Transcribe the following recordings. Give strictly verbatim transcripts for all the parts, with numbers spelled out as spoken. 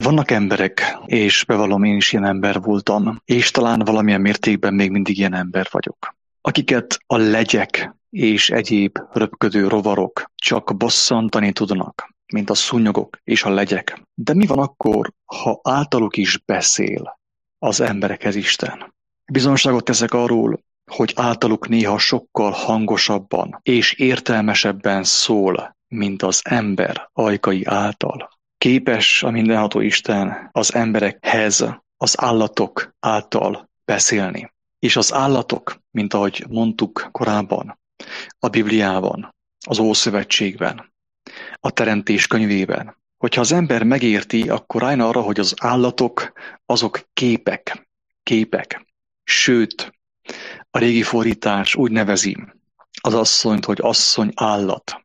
Vannak emberek, és bevallom, én is ilyen ember voltam, és talán valamilyen mértékben még mindig ilyen ember vagyok, akiket a legyek és egyéb röpködő rovarok csak bosszantani tudnak, mint a szúnyogok és a legyek. De mi van akkor, ha általuk is beszél az emberekhez Isten? Bizonságot teszek arról, hogy általuk néha sokkal hangosabban és értelmesebben szól, mint az ember ajkai által. Képes a mindenható Isten az emberekhez, az állatok által beszélni. És az állatok, mint ahogy mondtuk korábban, a Bibliában, az Ószövetségben, a Teremtés könyvében, hogyha az ember megérti, akkor rájön arra, hogy az állatok azok képek, képek. Sőt, a régi fordítás úgy nevezi az asszonyt, hogy asszony állat.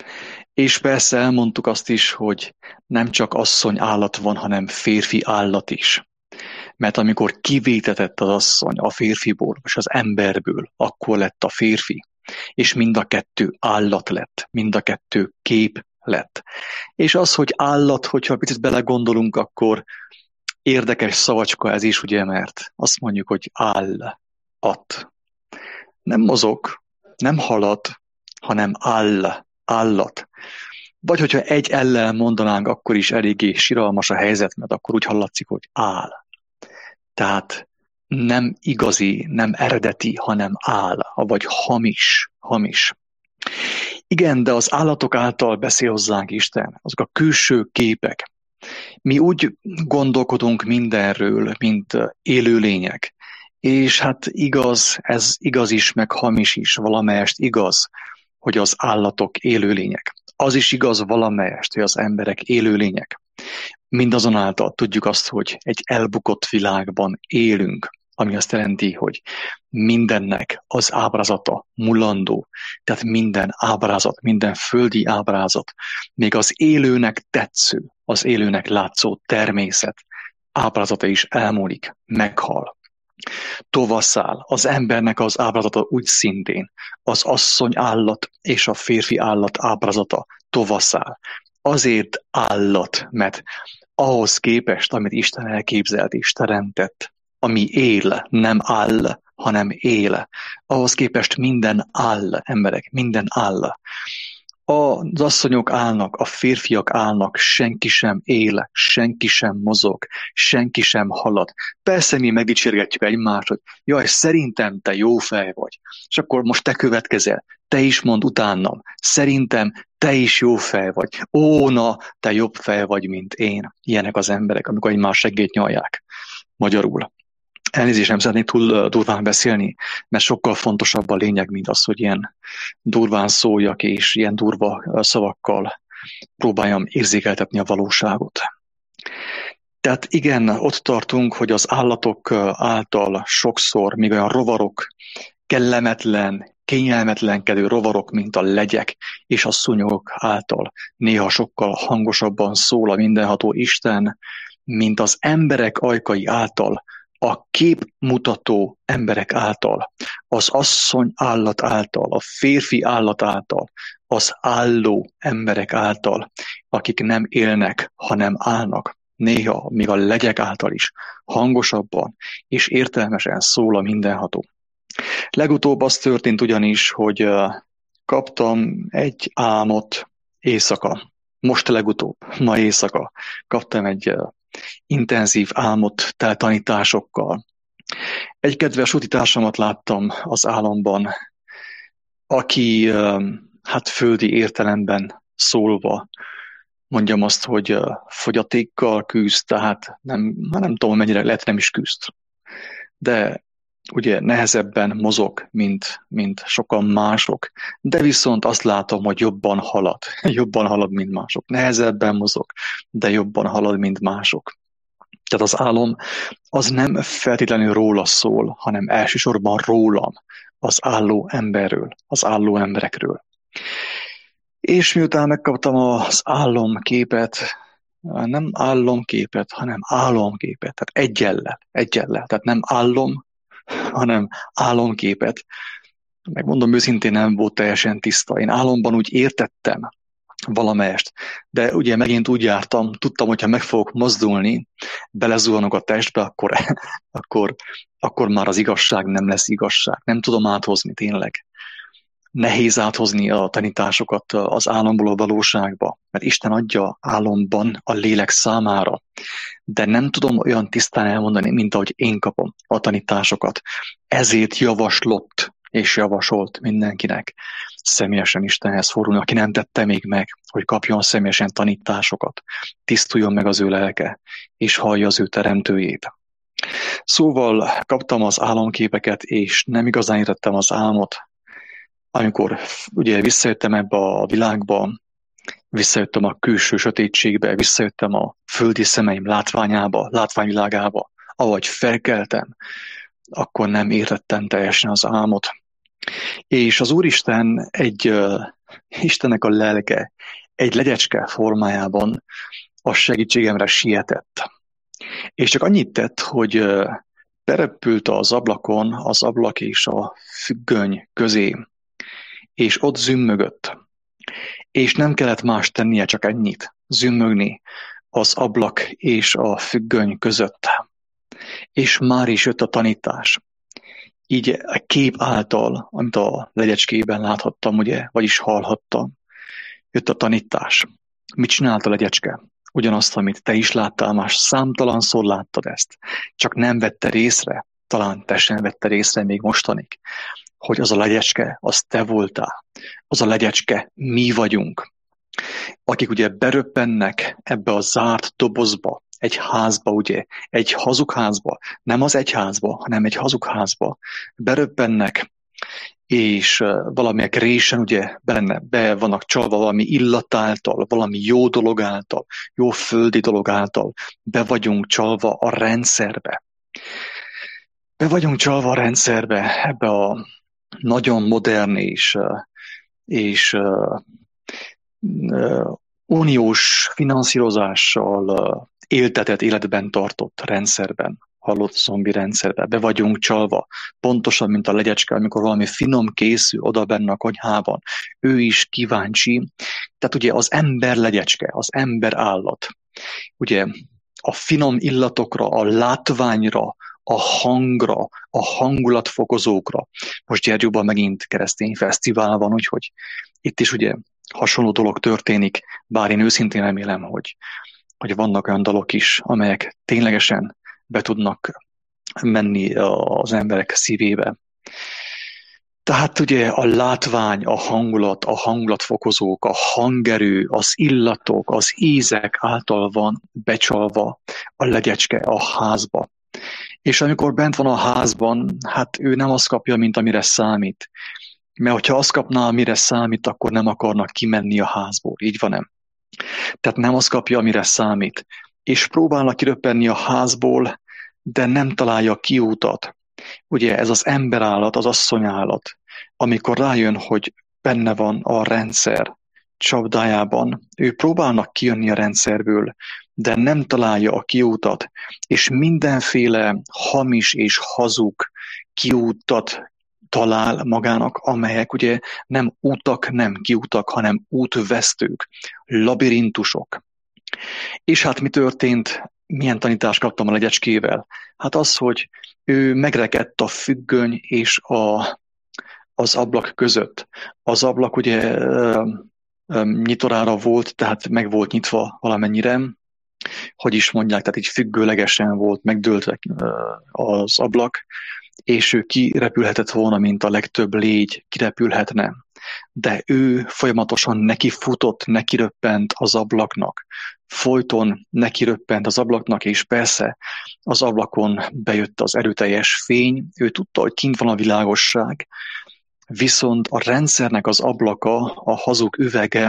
És persze elmondtuk azt is, hogy nem csak asszony állat van, hanem férfi állat is. Mert amikor kivétetett az asszony a férfiból, és az emberből, akkor lett a férfi. És mind a kettő állat lett, mind a kettő kép lett. És az, hogy állat, hogyha picit belegondolunk, akkor érdekes szavacska ez is, ugye, mert azt mondjuk, hogy állat. Nem mozog, nem halad, hanem áll, állat. Vagy hogyha egy ellel mondanánk, akkor is eléggé siralmas a helyzet, mert akkor úgy hallatszik, hogy áll. Tehát nem igazi, nem eredeti, hanem áll, vagy hamis, hamis. Igen, de az állatok által beszél hozzánk Isten, azok a külső képek. Mi úgy gondolkodunk mindenről, mint élőlények. És hát igaz, ez igaz is, meg hamis is, valamelyest igaz, hogy az állatok élőlények. Az is igaz valamelyest, hogy az emberek élőlények. Mindazonáltal tudjuk azt, hogy egy elbukott világban élünk, ami azt jelenti, hogy mindennek az ábrázata mulandó, tehát minden ábrázat, minden földi ábrázat, még az élőnek tetsző, az élőnek látszó természet ábrázata is elmúlik, meghal. Tovasszál, az embernek az ábrázata úgy szintén, az asszony állat és a férfi állat ábrázata tovasszál. Azért állat, mert ahhoz képest, amit Isten elképzelt és teremtett, ami él, nem áll, hanem él. Ahhoz képest minden áll, emberek, minden áll. Az asszonyok állnak, a férfiak állnak, senki sem él, senki sem mozog, senki sem halad. Persze mi megdicsérgetjük egymást, hogy jaj, szerintem te jó fej vagy. És akkor most te következel, te is mondd utánam, szerintem te is jó fej vagy. Ó, na, te jobb fej vagy, mint én. Ilyenek az emberek, amikor egymás seggét nyalják. Magyarul. Elnézést, nem szeretnék túl durván beszélni, mert sokkal fontosabb a lényeg, mint az, hogy ilyen durván szóljak, és ilyen durva szavakkal próbáljam érzékeltetni a valóságot. Tehát igen, ott tartunk, hogy az állatok által sokszor, még olyan rovarok, kellemetlen, kényelmetlenkedő rovarok, mint a legyek és a szúnyogok által néha sokkal hangosabban szól a mindenható Isten, mint az emberek ajkai által, a képmutató emberek által, az asszony állat által, a férfi állat által, az álló emberek által, akik nem élnek, hanem állnak. Néha még a legyek által is hangosabban és értelmesen szól a mindenható. Legutóbb az történt ugyanis, hogy kaptam egy álmot éjszaka. Most legutóbb, ma éjszaka kaptam egy intenzív álmot tele tanításokkal. Egy kedves utitársamat láttam az álomban, aki hát földi értelemben szólva, mondjam azt, hogy fogyatékkal küzd, tehát nem, nem tudom, mennyire lehet, nem is küzd. De ugye nehezebben mozog, mint, mint sokan mások, de viszont azt látom, hogy jobban halad, jobban halad, mint mások. Nehezebben mozog, de jobban halad, mint mások. Tehát az álom az nem feltétlenül róla szól, hanem elsősorban rólam, az álló emberről, az álló emberekről. És miután megkaptam az álomképet, nem álomképet, hanem álomképet, tehát egyellel, egyellel, tehát nem állom, hanem álomképet. Megmondom őszintén, nem volt teljesen tiszta. Én álomban úgy értettem, valamelyest. De ugye megint úgy jártam, tudtam, hogyha meg fogok mozdulni, belezuhanok a testbe, akkor, akkor, akkor már az igazság nem lesz igazság. Nem tudom áthozni tényleg. Nehéz áthozni a tanításokat az álomból a valóságba, mert Isten adja álomban a lélek számára, de nem tudom olyan tisztán elmondani, mint ahogy én kapom a tanításokat. Ezért javaslott és javasolt mindenkinek személyesen Istenhez fordulni, aki nem tette még meg, hogy kapjon személyesen tanításokat, tisztuljon meg az ő lelke, és hallja az ő teremtőjét. Szóval kaptam az álomképeket, és nem igazán értettem az álmot. Amikor ugye visszajöttem ebbe a világba, visszajöttem a külső sötétségbe, visszajöttem a földi szemeim látványába, látványvilágába, ahogy felkeltem, akkor nem értettem teljesen az álmot. És az Úristen egy, uh, Istennek a lelke egy legyecske formájában a segítségemre sietett. És csak annyit tett, hogy uh, berepült az ablakon, az ablak és a függöny közé, és ott zümmögött. És nem kellett más tennie, csak ennyit, zümmögni az ablak és a függöny között. És már is jött a tanítás. Így a kép által, amit a legyecskében láthattam, ugye, vagyis hallhattam, jött a tanítás. Mit csinált a legyecske? Ugyanazt, amit te is láttál, más számtalanszor láttad ezt. Csak nem vette részre, talán te sem vette részre még mostanig, hogy az a legyecske, az te voltál. Az a legyecske, mi vagyunk. Akik ugye beröppennek ebbe a zárt dobozba, egy házba, ugye, egy hazugházba, nem az egyházba, hanem egy hazugházba, beröppennek, és valamilyen résen ugye be, be vannak csalva valami illat által, valami jó dolog által, jó földi dolog által, be vagyunk csalva a rendszerbe. Be vagyunk csalva a rendszerbe, ebbe a nagyon modern és, és uh, uh, uniós finanszírozással uh, éltetett, életben tartott rendszerben, halott zombi rendszerben. Be vagyunk csalva, pontosan, mint a legyecske, amikor valami finom készül oda benne a konyhában. Ő is kíváncsi. Tehát ugye az ember legyecske, az ember állat. Ugye a finom illatokra, a látványra, a hangra, a hangulatfokozókra. Most Gyergyóban megint keresztény fesztivál van, úgyhogy itt is ugye hasonló dolog történik, bár én őszintén remélem, hogy, hogy vannak olyan dalok is, amelyek ténylegesen be tudnak menni az emberek szívébe. Tehát ugye a látvány, a hangulat, a hangulatfokozók, a hangerő, az illatok, az ízek által van becsalva a legyecske a házba. És amikor bent van a házban, hát ő nem azt kapja, mint amire számít. Mert hogyha azt kapná, amire számít, akkor nem akarnak kimenni a házból. Így van, nem? Tehát nem azt kapja, amire számít. És próbálnak kiröppenni a házból, de nem találja a kiútat. Ugye ez az emberállat, az asszonyállat, amikor rájön, hogy benne van a rendszer csapdájában, ő próbálnak kijönni a rendszerből, de nem találja a kiútat, és mindenféle hamis és hazug kiútat talál magának, amelyek ugye nem útak, nem kiútak, hanem útvesztők, labirintusok. És hát mi történt? Milyen tanítást kaptam a legyecskével? Hát az, hogy ő megrekedt a függöny és a, az ablak között. Az ablak ugye nyitorára volt, tehát meg volt nyitva valamennyire, hogy is mondják, tehát így függőlegesen volt megdőltve az ablak, és ő kirepülhetett volna, mint a legtöbb légy kirepülhetne. De ő folyamatosan nekifutott, nekiröppent az ablaknak. Folyton nekiröppent az ablaknak, és persze az ablakon bejött az erőteljes fény. Ő tudta, hogy kint van a világosság, viszont a rendszernek az ablaka, a hazug üvege,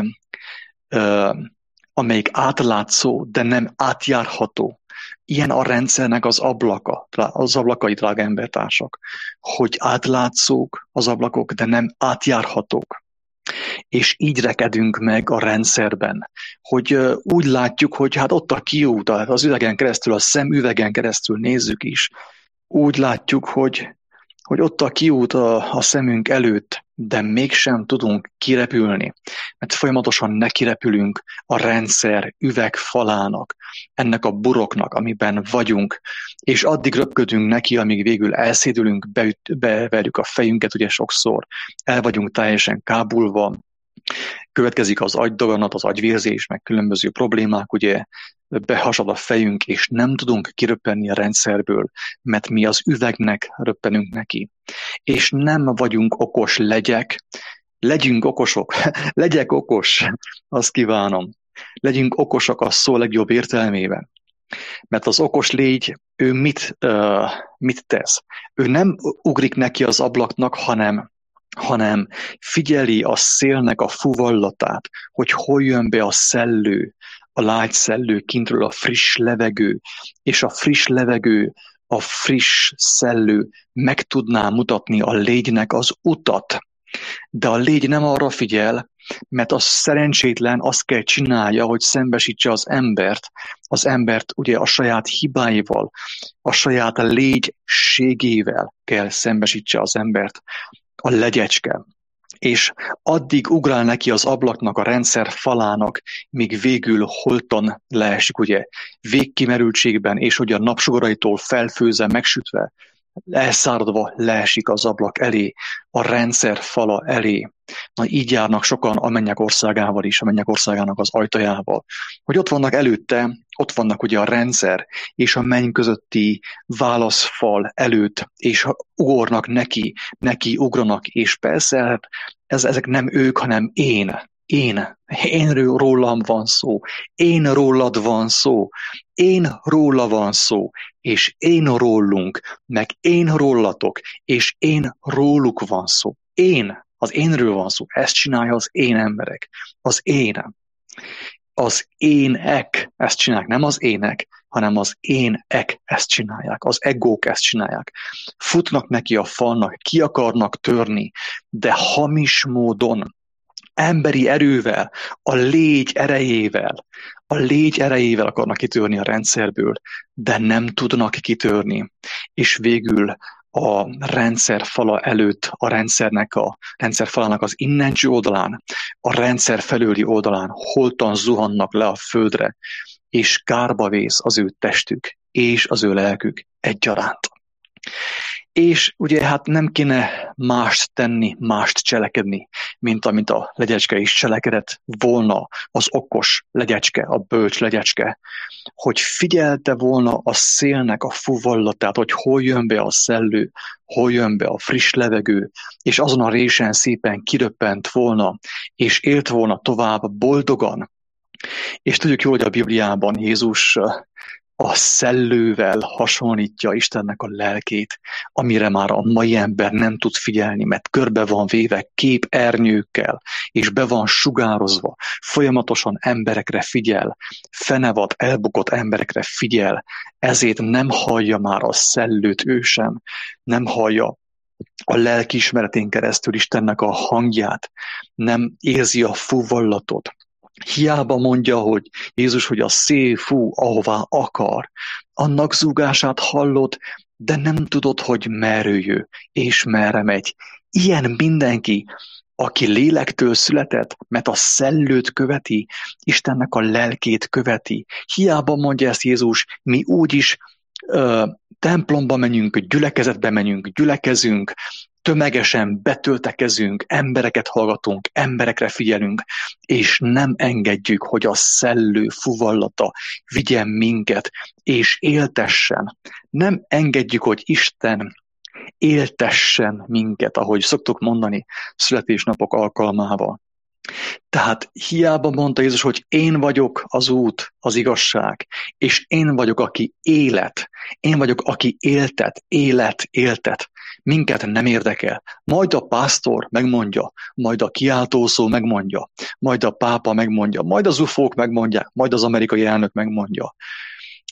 amelyik átlátszó, de nem átjárható. Ilyen a rendszernek az ablaka, az ablakai, drága embertársak, hogy átlátszók az ablakok, de nem átjárhatók. És így rekedünk meg a rendszerben, hogy úgy látjuk, hogy hát ott a kiút, az üvegen keresztül, a szemüvegen keresztül nézzük is, úgy látjuk, hogy hogy ott a kiút a, a szemünk előtt, de mégsem tudunk kirepülni, mert folyamatosan nekirepülünk a rendszer üvegfalának, ennek a buroknak, amiben vagyunk, és addig röpködünk neki, amíg végül elszédülünk, beüt, beverjük a fejünket, ugye sokszor, el vagyunk teljesen kábulva, következik az agydaganat, az agyvérzés, meg különböző problémák, ugye behasad a fejünk, és nem tudunk kiröppenni a rendszerből, mert mi az üvegnek röppenünk neki. És nem vagyunk okos legyek, legyünk okosok, legyek okos, azt kívánom. Legyünk okosak a szó legjobb értelmében. Mert az okos légy, ő mit, uh, mit tesz? Ő nem ugrik neki az ablaknak, hanem hanem figyeli a szélnek a fuvallatát, hogy hol jön be a szellő, a lágy szellő kintről, a friss levegő, és a friss levegő, a friss szellő meg tudná mutatni a légynek az utat. De a légy nem arra figyel, mert az szerencsétlen azt kell csinálja, hogy szembesítse az embert, az embert ugye a saját hibáival, a saját légységével kell szembesítse az embert, a legyecske. És addig ugrál neki az ablaknak, a rendszer falának, míg végül holtan leesik, ugye, végkimerültségben, és ugye a napsugaraitól felfőzve, megsütve, elszáradva leesik az ablak elé, a rendszer fala elé. Na így járnak sokan a mennyek országával is, a mennyek országának az ajtajával. Hogy ott vannak előtte, ott vannak ugye a rendszer és a menny közötti válaszfal előtt, és ugornak neki, neki ugranak, és persze ez, ezek nem ők, hanem én. Én, én rólam van szó, én rólad van szó, én róla van szó, és én rólunk, meg én rólatok, és én róluk van szó. Én, az énről van szó, ezt csinálja az én emberek, az én. Az ének ezt csinálják, nem az ének, hanem az ének ezt csinálják, az egók ezt csinálják. Futnak neki a falnak, ki akarnak törni, de hamis módon, emberi erővel, a légy erejével, a légy erejével akarnak kitörni a rendszerből, de nem tudnak kitörni. És végül a rendszer fala előtt, a rendszernek a rendszer falának az innenső oldalán, a rendszer felőli oldalán holtan zuhannak le a földre, és kárba vész az ő testük, és az ő lelkük egyaránt. És ugye hát nem kéne mást tenni, mást cselekedni, mint amit a legyecske is cselekedett volna, az okos legyecske, a bölcs legyecske, hogy figyelte volna a szélnek a fuvallatát, hogy hol jön be a szellő, hol jön be a friss levegő, és azon a résen szépen kiröppent volna, és élt volna tovább boldogan. És tudjuk jól, hogy a Bibliában Jézus a szellővel hasonlítja Istennek a lelkét, amire már a mai ember nem tud figyelni, mert körbe van véve képernyőkkel, és be van sugározva, folyamatosan emberekre figyel, fenevad, elbukott emberekre figyel, ezért nem hallja már a szellőt ő sem, nem hallja a lelkiismeretén keresztül Istennek a hangját, nem érzi a fuvallatot. Hiába mondja, hogy Jézus, hogy a szél fú, ahová akar. Annak zúgását hallod, de nem tudod, hogy merről jő, és merre megy. Ilyen mindenki, aki lélektől született, mert a szellőt követi, Istennek a lelkét követi. Hiába mondja ezt Jézus, mi úgyis ö, templomba menjünk, gyülekezetbe menjünk, gyülekezünk, tömegesen betöltekezünk, embereket hallgatunk, emberekre figyelünk, és nem engedjük, hogy a szellő fuvallata vigyen minket, és éltessen. Nem engedjük, hogy Isten éltessen minket, ahogy szoktuk mondani születésnapok alkalmával. Tehát hiába mondta Jézus, hogy én vagyok az út, az igazság, és én vagyok, aki élet, én vagyok, aki éltet, élet, éltet. Minket nem érdekel. Majd a pásztor megmondja, majd a kiáltószó megmondja, majd a pápa megmondja, majd az ufók megmondják, majd az amerikai elnök megmondja.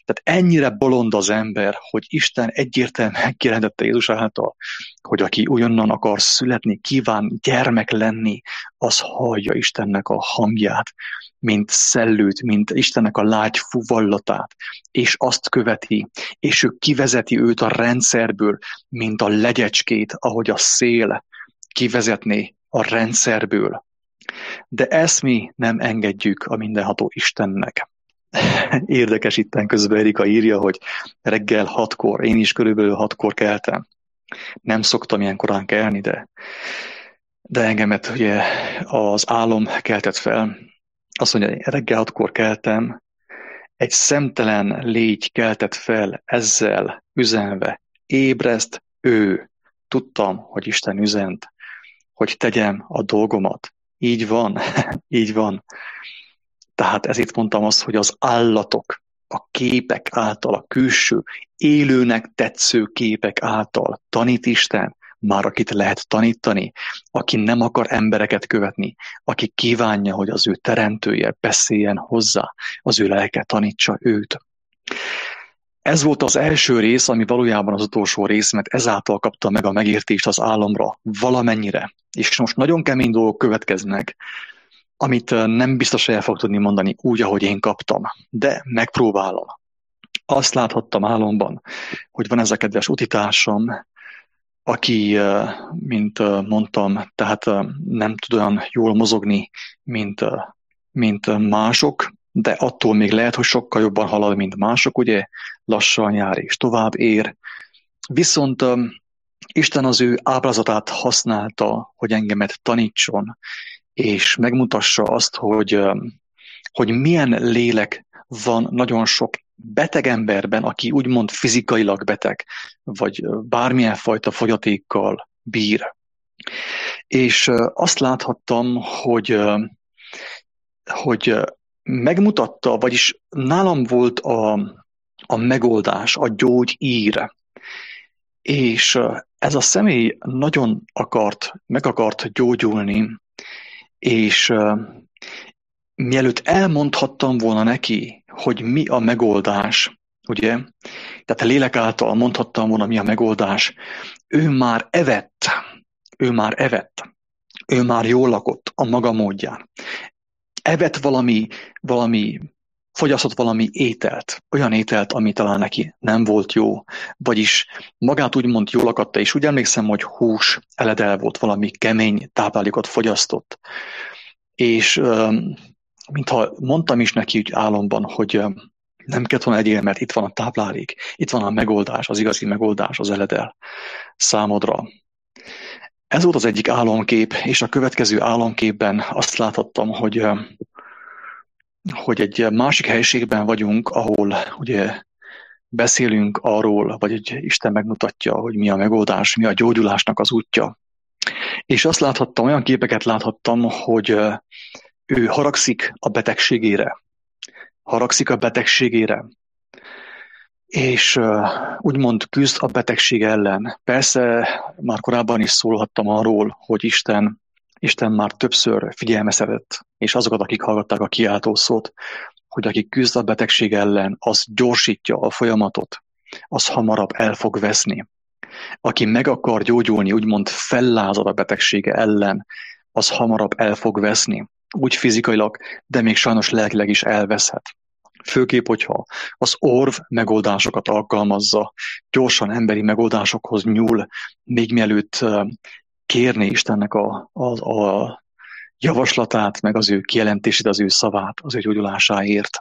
Tehát ennyire bolond az ember, hogy Isten egyértelműen kijelentette Jézus által, hogy aki újonnan akar születni, kíván gyermek lenni, az hallja Istennek a hangját, mint szellőt, mint Istennek a lágy fuvallatát, és azt követi, és ő kivezeti őt a rendszerből, mint a legyecskét, ahogy a szél kivezetné a rendszerből. De ezt mi nem engedjük a mindenható Istennek. Érdekes, itten közben Erika írja, hogy reggel hatkor, én is körülbelül hatkor keltem. Nem szoktam ilyen korán kelni, de, de engemet ugye az álom keltett fel. Azt mondja, reggel hatkor keltem, egy szemtelen légy keltett fel ezzel üzenve. Ébreszt ő. Tudtam, hogy Isten üzent, hogy tegyem a dolgomat. Így van, így van. Tehát ezért mondtam azt, hogy az állatok, a képek által, a külső, élőnek tetsző képek által tanít Isten, már akit lehet tanítani, aki nem akar embereket követni, aki kívánja, hogy az ő teremtője beszéljen hozzá, az ő lelke tanítsa őt. Ez volt az első rész, ami valójában az utolsó rész, mert ezáltal kapta meg a megértést az álomra valamennyire. És most nagyon kemény dolgok következnek, amit nem biztos, hogy el fog tudni mondani úgy, ahogy én kaptam. De megpróbálom. Azt láthattam álomban, hogy van ez a kedves utitársam, aki, mint mondtam, tehát nem tud olyan jól mozogni, mint, mint mások, de attól még lehet, hogy sokkal jobban halad, mint mások, ugye lassan jár és tovább ér. Viszont Isten az ő ábrázatát használta, hogy engemet tanítson, és megmutassa azt, hogy, hogy milyen lélek van nagyon sok beteg emberben, aki úgymond fizikailag beteg, vagy bármilyen fajta fogyatékkal bír. És azt láthattam, hogy, hogy megmutatta, vagyis nálam volt a, a megoldás, a gyógyír. És ez a személy nagyon akart, meg akart gyógyulni, és uh, mielőtt elmondhattam volna neki, hogy mi a megoldás, ugye, tehát a lélek által mondhattam volna, mi a megoldás, ő már evett, ő már evett, ő már jól lakott a maga módján. Evett valami, valami, fogyasztott valami ételt, olyan ételt, ami talán neki nem volt jó, vagyis magát úgymond jól akatta, és úgy emlékszem, hogy hús, eledel volt, valami kemény táplálékot fogyasztott. És mintha mondtam is neki úgy álomban, hogy nem kellett volna egyél, mert itt van a táplálék, itt van a megoldás, az igazi megoldás, az eledel számodra. Ez volt az egyik álomkép, és a következő álomképben azt láthattam, hogy hogy egy másik helyiségben vagyunk, ahol ugye beszélünk arról, vagy hogy Isten megmutatja, hogy mi a megoldás, mi a gyógyulásnak az útja. És azt láthattam, olyan képeket láthattam, hogy ő haragszik a betegségére. Haragszik a betegségére. És úgymond küzd a betegség ellen. Persze már korábban is szólhattam arról, hogy Isten Isten már többször figyelmeztetett, és azokat, akik hallgatták a kiáltó szót, hogy aki küzd a betegség ellen, az gyorsítja a folyamatot, az hamarabb el fog veszni. Aki meg akar gyógyulni, úgymond fellázad a betegsége ellen, az hamarabb el fog veszni. Úgy fizikailag, de még sajnos lelkileg is elveszhet. Főképp, hogyha az orv megoldásokat alkalmazza, gyorsan emberi megoldásokhoz nyúl, még mielőtt kérni Istennek a, a, a javaslatát, meg az ő kijelentését, az ő szavát, az ő gyógyulásáért.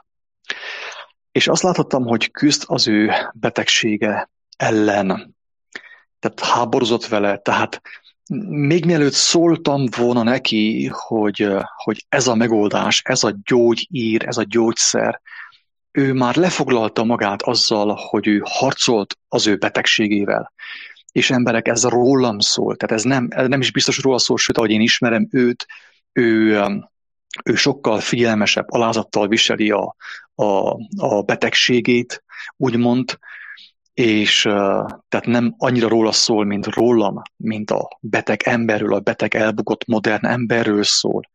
És azt láthattam, hogy küzd az ő betegsége ellen. Tehát háborúzott vele, tehát még mielőtt szóltam volna neki, hogy, hogy ez a megoldás, ez a gyógyír, ez a gyógyszer, ő már lefoglalta magát azzal, hogy ő harcolt az ő betegségével. És emberek, ez rólam szól, tehát ez nem, ez nem is biztos róla szól, sőt, ahogy én ismerem őt, ő, ő sokkal figyelmesebb, alázattal viseli a, a, a betegségét, úgymond, és tehát nem annyira róla szól, mint rólam, mint a beteg emberről, a beteg elbukott modern emberről szól.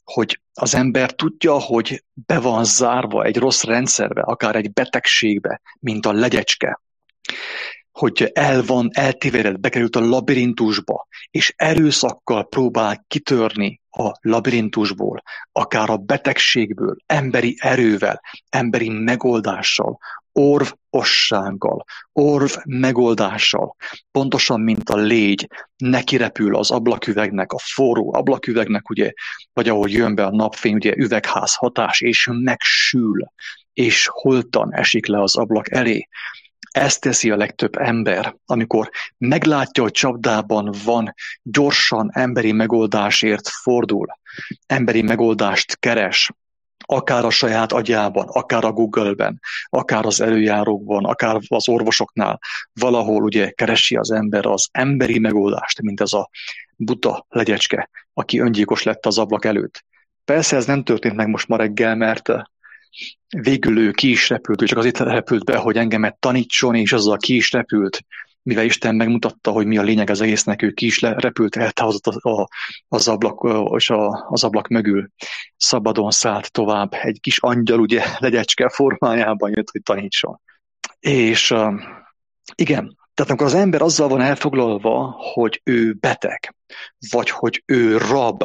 hogy az ember tudja, hogy be van zárva egy rossz rendszerbe, akár egy betegségbe, mint a legyecske, hogy el van eltévedett, bekerült a labirintusba, és erőszakkal próbál kitörni a labirintusból, akár a betegségből, emberi erővel, emberi megoldással, orvossággal, orv megoldással, pontosan mint a légy, nekirepül az ablaküvegnek, a forró ablaküvegnek, ugye, vagy ahogy jön be a napfény, ugye üvegház hatás, és megsül, és holtan esik le az ablak elé. Ezt teszi a legtöbb ember, amikor meglátja, hogy csapdában van, gyorsan emberi megoldásért fordul, emberi megoldást keres, akár a saját agyában, akár a Google-ben, akár az előjárókban, akár az orvosoknál, valahol ugye keresi az ember az emberi megoldást, mint ez a buta legyecske, aki öngyilkos lett az ablak előtt. Persze ez nem történt meg most ma reggel, mert végül ő ki is repült, ő csak azért repült be, hogy engemet tanítson, és azzal ki is repült, mivel Isten megmutatta, hogy mi a lényeg az egésznek, ő ki is repült, eltávozott a, a, az, ablak, és a, az ablak mögül, szabadon szállt tovább, egy kis angyal, ugye, legyecske formájában jött, hogy tanítson. És uh, igen, tehát amikor az ember azzal van elfoglalva, hogy ő beteg, vagy hogy ő rab,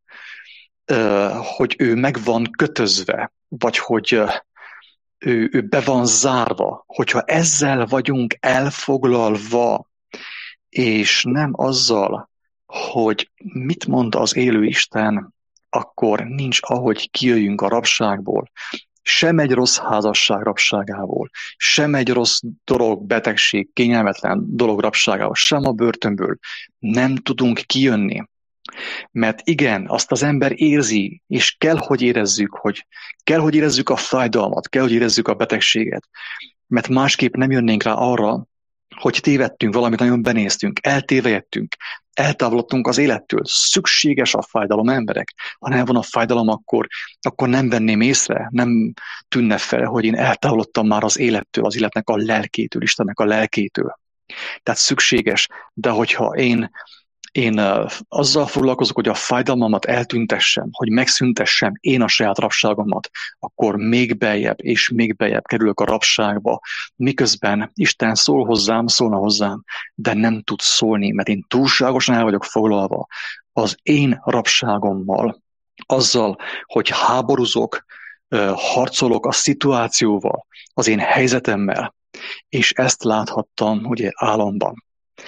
uh, hogy ő meg van kötözve, vagy hogy uh, ő, ő be van zárva, hogyha ezzel vagyunk elfoglalva, és nem azzal, hogy mit mond az élő Isten, akkor nincs ahogy kijöjjünk a rabságból, sem egy rossz házasság rabságából, sem egy rossz dolog, betegség, kényelmetlen dolog rabságából, sem a börtönből nem tudunk kijönni. Mert igen, azt az ember érzi, és kell, hogy érezzük, hogy kell, hogy érezzük a fájdalmat, kell, hogy érezzük a betegséget, mert másképp nem jönnénk rá arra, hogy tévedtünk, valamit nagyon benéztünk, eltévejedtünk, eltávolodtunk az élettől. Szükséges a fájdalom, emberek. Ha nem van a fájdalom, akkor, akkor nem venném észre, nem tűnne fel, hogy én eltávolodtam már az élettől, az életnek a lelkétől, Istennek a lelkétől. Tehát szükséges, de hogyha én Én uh, azzal foglalkozok, hogy a fájdalmamat eltüntessem, hogy megszüntessem én a saját rabságomat, akkor még beljebb és még beljebb kerülök a rabságba, miközben Isten szól hozzám, szólna hozzám, de nem tud szólni, mert én túlságosan el vagyok foglalva az én rabságommal, azzal, hogy háborúzok, uh, harcolok a szituációval, az én helyzetemmel, és ezt láthattam ugye álomban.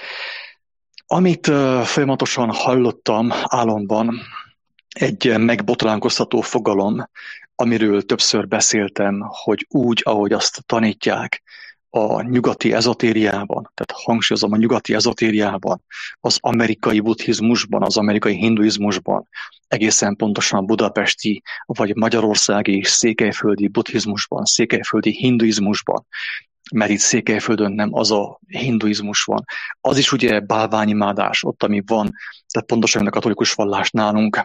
Amit uh, folyamatosan hallottam álomban, egy megbotránkoztató fogalom, amiről többször beszéltem, hogy úgy, ahogy azt tanítják a nyugati ezotériában, tehát hangsúlyozom a nyugati ezotériában, az amerikai buddhizmusban, az amerikai hinduizmusban, egészen pontosan budapesti, vagy magyarországi és székelyföldi buddhizmusban, székelyföldi hinduizmusban, mert itt Székelyföldön nem az a hinduizmus van. Az is ugye bálványimádás, ott ami van, tehát pontosan a katolikus vallás nálunk.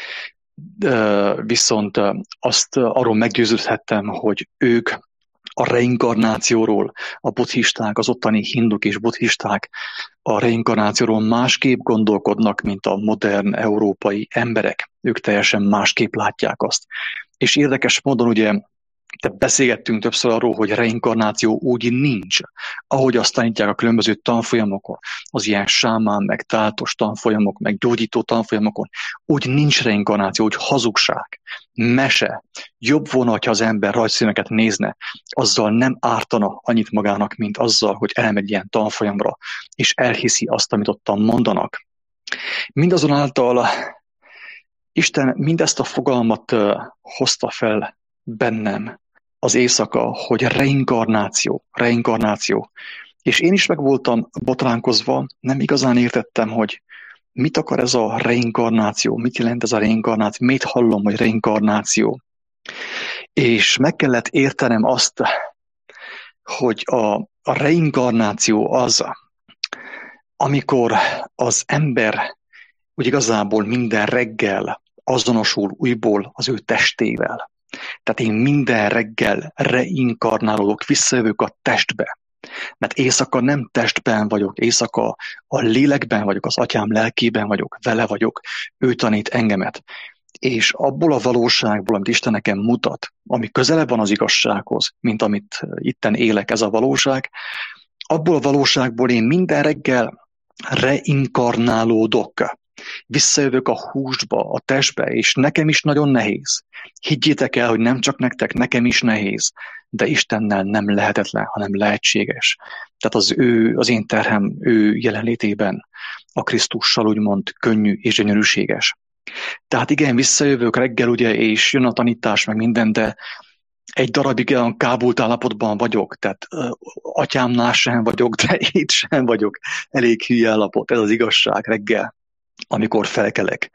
Viszont azt arról meggyőződhettem, hogy ők a reinkarnációról, a buddhisták, az ottani hinduk és buddhisták a reinkarnációról másképp gondolkodnak, mint a modern európai emberek. Ők teljesen másképp látják azt. És érdekes módon ugye te beszélgettünk többször arról, hogy reinkarnáció úgy nincs, ahogy azt tanítják a különböző tanfolyamokon, az ilyen sámán, meg táltos tanfolyamok, meg gyógyító tanfolyamokon, úgy nincs reinkarnáció, úgy hazugság, mese. Jobb volna, ha az ember rajzfilmeket nézne, azzal nem ártana annyit magának, mint azzal, hogy elmegy ilyen tanfolyamra, és elhiszi azt, amit ottan mondanak. Mindazonáltal Isten mindezt a fogalmat hozta fel bennem az éjszaka, hogy reinkarnáció, reinkarnáció. És én is meg voltam botránkozva, nem igazán értettem, hogy mit akar ez a reinkarnáció, mit jelent ez a reinkarnáció, mit hallom, hogy reinkarnáció. És meg kellett értenem azt, hogy a, a reinkarnáció az, amikor az ember úgy igazából minden reggel azonosul újból az ő testével. Tehát én minden reggel reinkarnálódok, visszajövök a testbe. Mert éjszaka nem testben vagyok, éjszaka a lélekben vagyok, az atyám lelkében vagyok, vele vagyok, ő tanít engemet. És abból a valóságból, amit Isten nekem mutat, ami közelebb van az igazsághoz, mint amit itten élek, ez a valóság, abból a valóságból én minden reggel reinkarnálódok. Visszajövök a húsba, a testbe, és nekem is nagyon nehéz. Higgyétek el, hogy nem csak nektek, nekem is nehéz, de Istennel nem lehetetlen, hanem lehetséges. Tehát az ő, az én terhem ő jelenlétében a Krisztussal úgymond könnyű és gyönyörűséges. Tehát igen, visszajövök reggel, ugye, és jön a tanítás, meg minden, de egy darabig olyan kábult állapotban vagyok, tehát uh, atyámnál sem vagyok, de itt sem vagyok. Elég hülye állapot, ez az igazság reggel, amikor felkelek.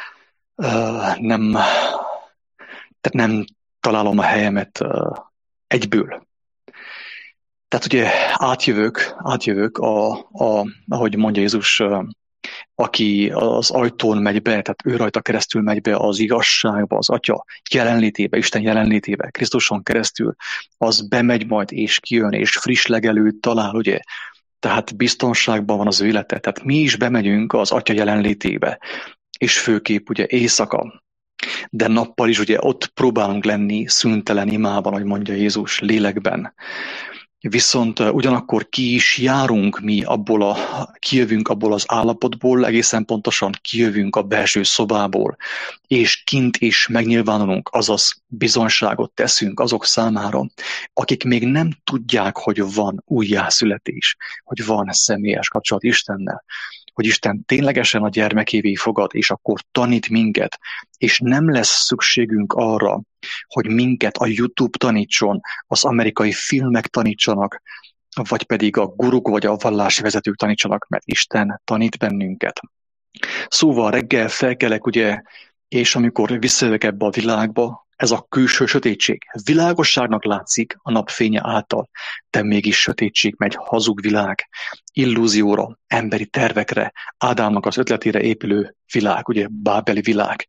Uh, nem, tehát nem találom a helyemet uh, egyből. Tehát ugye átjövök, átjövök, a, a, ahogy mondja Jézus, uh, aki az ajtón megy be, tehát ő rajta keresztül megy be az igazságba, az Atya jelenlétébe, Isten jelenlétébe, Krisztuson keresztül, az bemegy majd és kijön, és friss legelőt talál, ugye? Tehát biztonságban van az ő élete. Tehát mi is bemegyünk az Atya jelenlétébe, és főképp ugye éjszaka. De nappal is ugye ott próbálunk lenni szüntelen imában, ahogy mondja Jézus, lélekben. Viszont ugyanakkor ki is járunk mi abból a, kijövünk abból az állapotból, egészen pontosan kijövünk a belső szobából, és kint is megnyilvánulunk, azaz bizonyságot teszünk azok számára, akik még nem tudják, hogy van újjászületés, hogy van személyes kapcsolat Istennel, hogy Isten ténylegesen a gyermekévé fogad, és akkor tanít minket, és nem lesz szükségünk arra, hogy minket a YouTube tanítson, az amerikai filmek tanítsanak, vagy pedig a guruk vagy a vallási vezetők tanítsanak, mert Isten tanít bennünket. Szóval reggel felkelek, ugye, és amikor visszajövök ebbe a világba, ez a külső sötétség világosságnak látszik a napfénye által, de mégis sötétség megy, hazug világ, illúzióra, emberi tervekre, Ádámnak az ötletére épülő világ, ugye bábeli világ.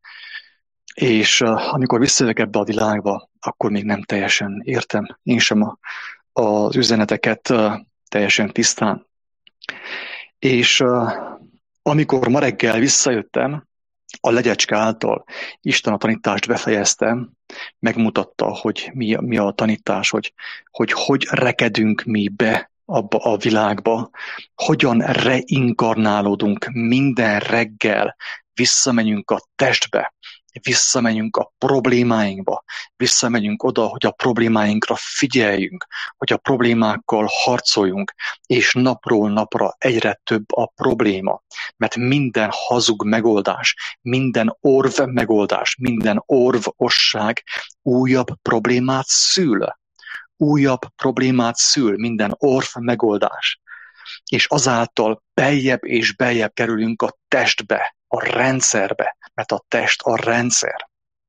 És uh, amikor visszajövök ebbe a világba, akkor még nem teljesen értem én sem a, az üzeneteket uh, teljesen tisztán. És uh, amikor ma reggel visszajöttem, a legyecske által Isten a tanítást befejeztem, megmutatta, hogy mi, mi a tanítás, hogy, hogy hogy rekedünk mi be abba a világba, hogyan reinkarnálódunk minden reggel, visszamegyünk a testbe, visszamegyünk a problémáinkba, visszamegyünk oda, hogy a problémáinkra figyeljünk, hogy a problémákkal harcoljunk, és napról napra egyre több a probléma. Mert minden hazug megoldás, minden orv megoldás, minden orvosság újabb problémát szül. Újabb problémát szül, minden orv megoldás. És azáltal beljebb és beljebb kerülünk a testbe, a rendszerbe, mert a test a rendszer.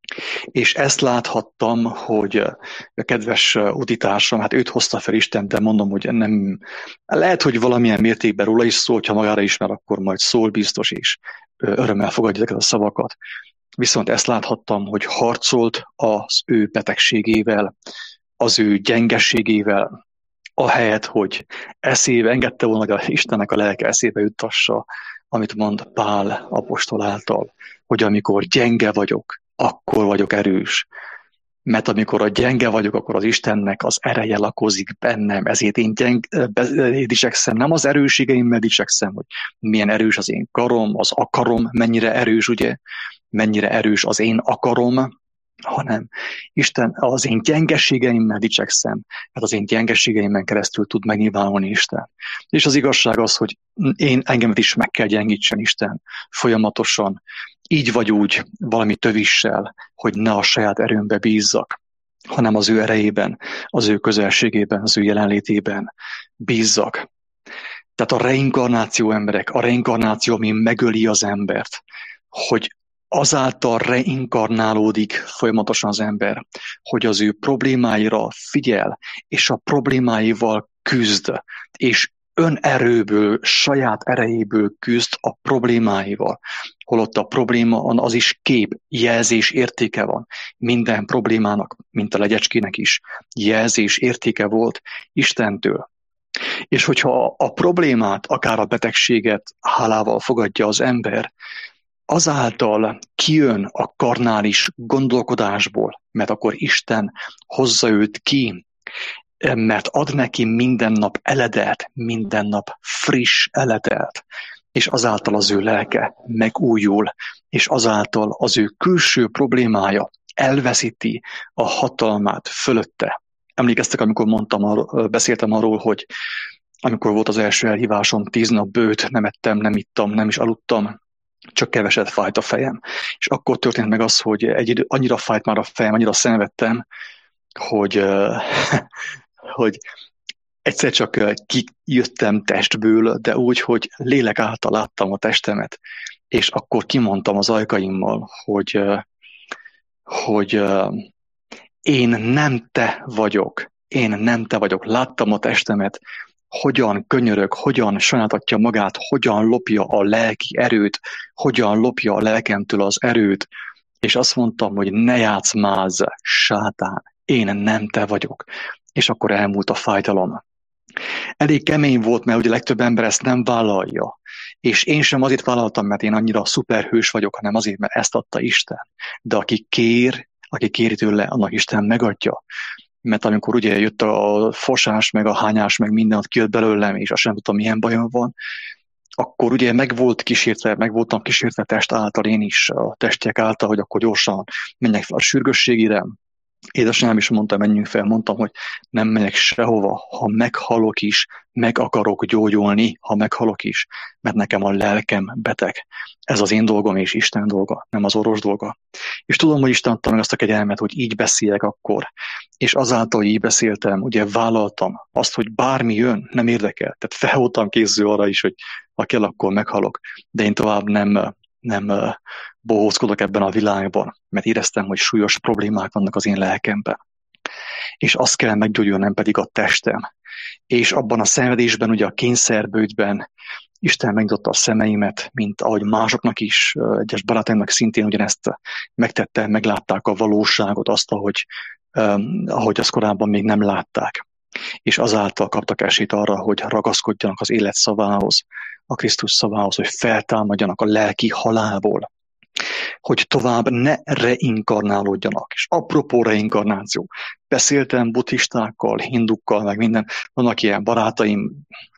És ezt láthattam, hogy a kedves utitársam, hát őt hozta fel Isten, de mondom, hogy nem, lehet, hogy valamilyen mértékben róla is szól, ha magára ismer, akkor majd szól biztos, és örömmel fogadja ezeket a szavakat. Viszont ezt láthattam, hogy harcolt az ő betegségével, az ő gyengeségével, ahelyett, hogy eszébe, engedte volna, hogy Istennek a lelke eszébe juttassa, amit mond Pál apostol által, hogy amikor gyenge vagyok, akkor vagyok erős. Mert amikor a gyenge vagyok, akkor az Istennek az ereje lakozik bennem, ezért én gyeng, dicsekszem, nem az erőségeimmel dicsekszem, hogy milyen erős az én karom, az akarom, mennyire erős, ugye, mennyire erős az én akarom, hanem Isten az én gyengeségeimmel dicsekszem, mert az én gyengeségeimben keresztül tud megnyilvánulni Isten. És az igazság az, hogy én engemet is meg kell gyengítsen Isten folyamatosan, így vagy úgy, valami tövissel, hogy ne a saját erőmbe bízzak, hanem az ő erejében, az ő közelségében, az ő jelenlétében bízzak. Tehát a reinkarnáció emberek, a reinkarnáció, ami megöli az embert, hogy azáltal reinkarnálódik folyamatosan az ember, hogy az ő problémáira figyel, és a problémáival küzd, és önerőből, saját erejéből küzd a problémáival. Holott a probléma az is kép, jelzés értéke van. Minden problémának, mint a legyecskének is, jelzés értéke volt Istentől. És hogyha a problémát, akár a betegséget hálával fogadja az ember, azáltal kijön a karnális gondolkodásból, mert akkor Isten hozza őt ki, mert ad neki minden nap eledelt, minden nap friss eledelt, és azáltal az ő lelke megújul, és azáltal az ő külső problémája elveszíti a hatalmát fölötte. Emlékeztek, amikor mondtam, arról, beszéltem arról, hogy amikor volt az első elhívásom, tíz nap bőt, nem ettem, nem ittam, nem is aludtam, csak keveset fájt a fejem. És akkor történt meg az, hogy egy idő, annyira fájt már a fejem, annyira szenvedtem, hogy, hogy egyszer csak kijöttem testből, de úgy, hogy lélek által láttam a testemet, és akkor kimondtam az ajkaimmal, hogy, hogy én nem te vagyok, én nem te vagyok. Láttam a testemet, hogyan könyörög, hogyan sajnáltatja magát, hogyan lopja a lelki erőt, hogyan lopja a lelkemtől az erőt, és azt mondtam, hogy ne játszmázz, sátán, én nem te vagyok. És akkor elmúlt a fájdalom. Elég kemény volt, mert ugye a legtöbb ember ezt nem vállalja. És én sem azért vállaltam, mert én annyira szuperhős vagyok, hanem azért, mert ezt adta Isten. De aki kér, aki kéri tőle, annak Isten megadja. Mert amikor ugye jött a fosás, meg a hányás, meg minden, ott kijött belőlem, és azt sem tudtam, milyen bajom van, akkor ugye meg volt kísértve, meg voltam kísértve test által én is, a testiek által, hogy akkor gyorsan menjek fel a sürgősségire. Édesanyám is mondta, menjünk fel, mondtam, hogy nem megyek sehova, ha meghalok is, meg akarok gyógyulni, ha meghalok is, mert nekem a lelkem beteg. Ez az én dolgom és Isten dolga, nem az orvos dolga. És tudom, hogy Isten adta meg azt a kegyelmet, hogy így beszéljek akkor. És azáltal, hogy így beszéltem, ugye vállaltam azt, hogy bármi jön, nem érdekel. Tehát fel voltam készül arra is, hogy ha kell, akkor meghalok. De én tovább nem... nem bohózkodok ebben a világban, mert éreztem, hogy súlyos problémák vannak az én lelkemben. És azt kell meggyógyulni, nem pedig a testem. És abban a szenvedésben, ugye a kényszerbőtben Isten megnyitotta a szemeimet, mint ahogy másoknak is, egyes barátaimnak szintén ugyanezt megtette, meglátták a valóságot, azt, ahogy, ahogy azt korábban még nem látták. És azáltal kaptak esélyt arra, hogy ragaszkodjanak az élet szavához, a Krisztus szavához, hogy feltámadjanak a lelki halálból, hogy tovább ne reinkarnálódjanak. És apropó reinkarnáció, beszéltem buddhistákkal, hindukkal, meg minden, vannak ilyen barátaim,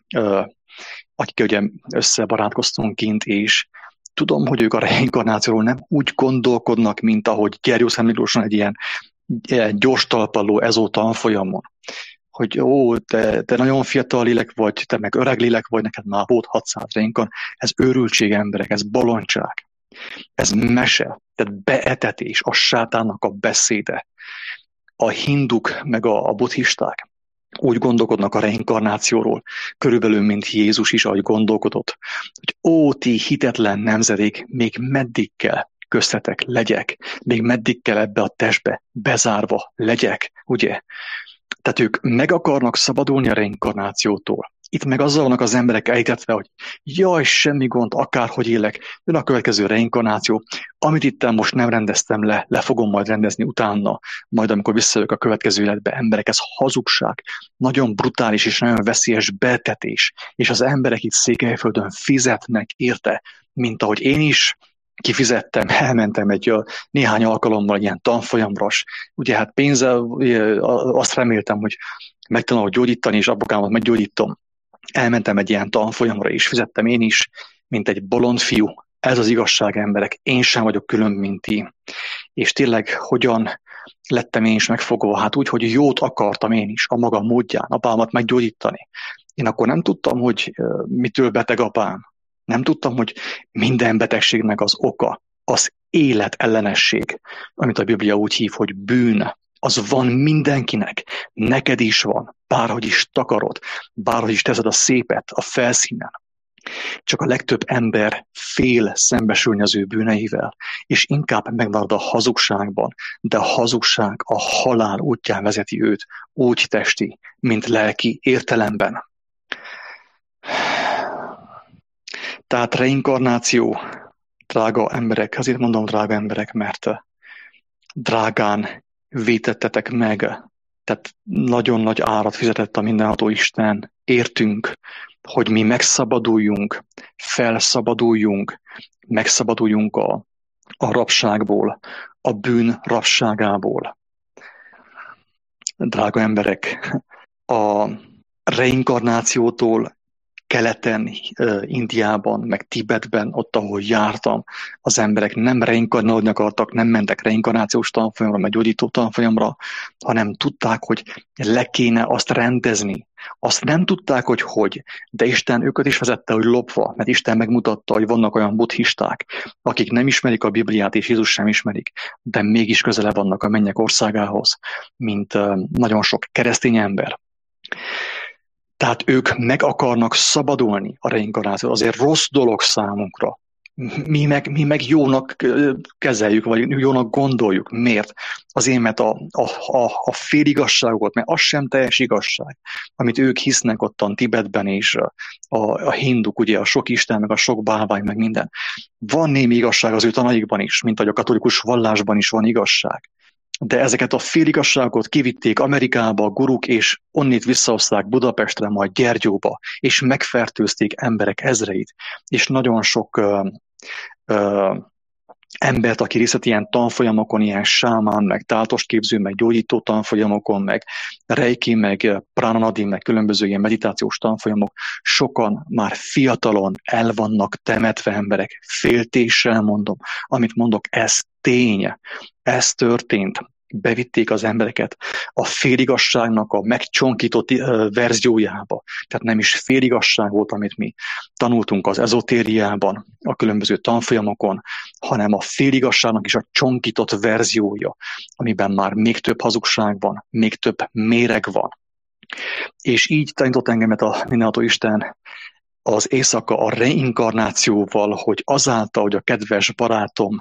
akikkel ugye összebarátkoztunk kint, és tudom, hogy ők a reinkarnációról nem úgy gondolkodnak, mint ahogy Gerjusz Miklóson egy ilyen, ilyen gyors talpaló ezó tanfolyamon, hogy ó, te, te nagyon fiatal lélek vagy, te meg öreg lélek vagy, neked már volt hatszáz reinkon. Ez őrültség, emberek, ez bolondság. Ez mese, tehát beetetés, a sátánnak a beszéde. A hinduk meg a, a buddhisták úgy gondolkodnak a reinkarnációról, körülbelül, mint Jézus is, ahogy gondolkodott, hogy ó, ti hitetlen nemzedék, még meddig kell köztetek legyek, még meddig kell ebbe a testbe bezárva legyek, ugye? Tehát ők meg akarnak szabadulni a reinkarnációtól. Itt meg azzal vannak az emberek elhitetve, hogy jaj, semmi gond, akárhogy élek, jön a következő reinkarnáció, amit itt most nem rendeztem le, le fogom majd rendezni utána, majd amikor visszajövök a következő életbe. Emberek, ez hazugság, nagyon brutális és nagyon veszélyes betetés, és az emberek itt Székelyföldön fizetnek érte, mint ahogy én is kifizettem, elmentem egy néhány alkalommal ilyen tanfolyamra, ugye hát pénzzel azt reméltem, hogy megtanulok gyógyítani, és apukámat meggyógyítom. Elmentem egy ilyen tanfolyamra, és fizettem én is, mint egy bolond fiú. Ez az igazság, emberek, én sem vagyok külön, mint ti. És tényleg hogyan lettem én is megfogva? Hát úgy, hogy jót akartam én is, a maga módján, apámat meggyógyítani. Én akkor nem tudtam, hogy mitől beteg apám. Nem tudtam, hogy minden betegségnek az oka az életellenesség, amit a Biblia úgy hív, hogy bűn. Az van mindenkinek, neked is van, bárhogy is takarod, bárhogy is teszed a szépet a felszínen. Csak a legtöbb ember fél szembesülni az ő bűneivel, és inkább megmarad a hazugságban, de a hazugság a halál útján vezeti őt, úgy testi, mint lelki értelemben. Tehát reinkarnáció, drága emberek, azért mondom drága emberek, mert drágán vétettetek meg, tehát nagyon nagy árat fizetett a mindenható Isten, értünk, hogy mi megszabaduljunk, felszabaduljunk, megszabaduljunk a, a rabságból, a bűn rabságából. Drága emberek, a reinkarnációtól keleten, Indiában, meg Tibetben, ott, ahol jártam, az emberek nem reinkarnálódni akartak, nem mentek reinkarnációs tanfolyamra, meg gyógyító tanfolyamra, hanem tudták, hogy le kéne azt rendezni. Azt nem tudták, hogy hogy, de Isten őket is vezette, hogy lopva, mert Isten megmutatta, hogy vannak olyan buddhisták, akik nem ismerik a Bibliát, és Jézus sem ismerik, de mégis közele vannak a mennyek országához, mint nagyon sok keresztény ember. Tehát ők meg akarnak szabadulni a reinkarnáció. Azért rossz dolog számunkra. Mi meg, mi meg jónak kezeljük, vagy jónak gondoljuk. Miért? Azért, mert a, a, a, a féligasságot, mert az sem teljes igazság, amit ők hisznek ottan Tibetben, és a, a hinduk, ugye a sok isten, meg a sok bálvány, meg minden. Van némi igazság az ő tanaikban is, mint ahogy a katolikus vallásban is van igazság. De ezeket a féligasságot kivitték Amerikába a guruk, és onnét visszahozták Budapestre, majd Gyergyóba, és megfertőzték emberek ezreit. És nagyon sok ö, ö, embert, aki részt vett ilyen tanfolyamokon, ilyen sámán, meg táltosképző, meg gyógyító tanfolyamokon, meg reiki, meg pránanadi, meg különböző ilyen meditációs tanfolyamok, sokan már fiatalon el vannak temetve emberek. Féltéssel mondom. Amit mondok, ez tény. Ez történt. Bevitték az embereket a féligasságnak a megcsonkított verziójába. Tehát nem is féligasság volt, amit mi tanultunk az ezotériában, a különböző tanfolyamokon, hanem a féligasságnak is a csonkított verziója, amiben már még több hazugság van, még több méreg van. És így tanított engemet a mindenható Isten az éjszaka a reinkarnációval, hogy azáltal, hogy a kedves barátom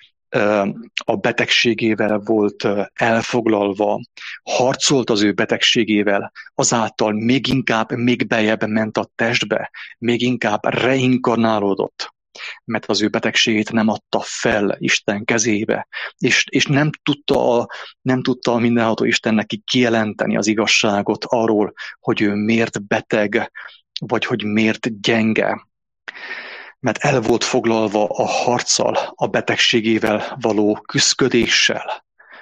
a betegségével volt elfoglalva, harcolt az ő betegségével, azáltal még inkább, még beljebb ment a testbe, még inkább reinkarnálódott, mert az ő betegségét nem adta fel Isten kezébe, és, és nem tudta a, nem tudta a mindenható Isten neki kijelenteni az igazságot arról, hogy ő miért beteg, vagy hogy miért gyenge. Mert el volt foglalva a harccal, a betegségével való küszködéssel.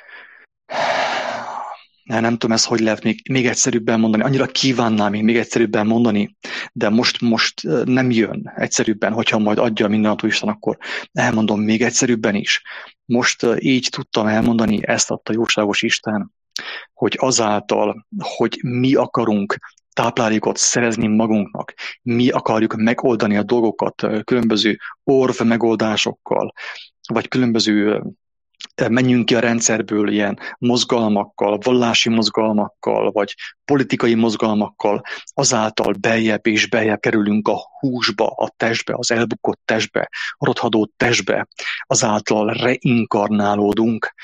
Nem tudom ezt, hogy lehet még, még egyszerűbben mondani. Annyira kívánnám még, még egyszerűbben mondani, de most, most nem jön egyszerűbben, hogyha majd adja mindenható Isten, akkor elmondom még egyszerűbben is. Most így tudtam elmondani, ezt adta jóságos Isten, hogy azáltal, hogy mi akarunk táplálékot szerezni magunknak. Mi akarjuk megoldani a dolgokat különböző orv megoldásokkal, vagy különböző menjünk ki a rendszerből ilyen mozgalmakkal, vallási mozgalmakkal, vagy politikai mozgalmakkal, azáltal beljebb és beljebb kerülünk a húsba, a testbe, az elbukott testbe, a rothadó testbe, azáltal reinkarnálódunk,